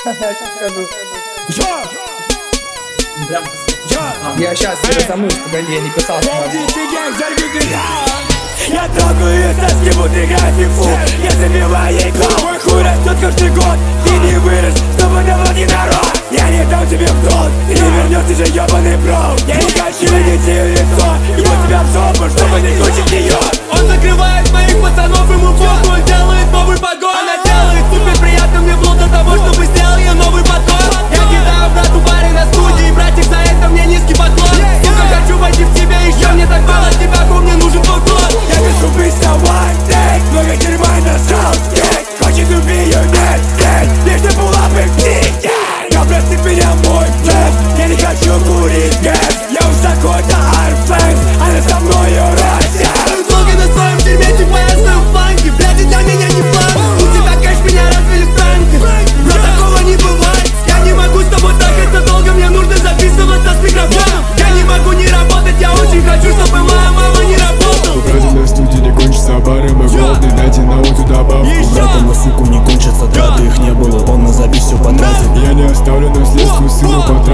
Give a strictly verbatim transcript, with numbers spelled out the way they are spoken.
Я сейчас разомнусь, погоди, я не писал. Я трогаю из тоски, будто графику. Я забиваю ей голову, хуй растет каждый год. Ты не вырос, чтобы наводи народ. Я не дам тебе в долг, и не вернется же ебаный бро. Я не хочу видеть ее лицо, ебу тебя в жопу, чтобы не кончить ее. Он закрывает моих пацанов, ему похуй, он делает новый погон. Она делает супер приятно мне вплоть до того, чтобы сделал ее новый поток. Я кидаю брату пари на студии, братик, за это мне низкий поклон. Сука, хочу войти в тебя еще, мне так мало тебя, хуй, мне нужен твой клон. Я пишу быстро one day, много дерьма нашел здесь. Хочет убить ее, нет, нет, лишь не была бы птица. Я прости меня, мой блэд, я не хочу курить гэс. Я уж такой-то Арфлекс, она со мною растет. Долго на своем дерьме, типа я стою в фанке. Блядь, для меня не план. У тебя кэш, меня развели в танке. Но такого не бывает. Я не могу с тобой так, это долго. Мне нужно записываться с микрофоном. Я не могу не работать, я очень хочу, чтобы моя мама не работала. Украденная студия не кончится, бары мы голодны. Дайте на утю добавку. Братом на суку не кончатся траты, их не было, он на запись все потратит. Я не оставлю наследство, сыну потратить.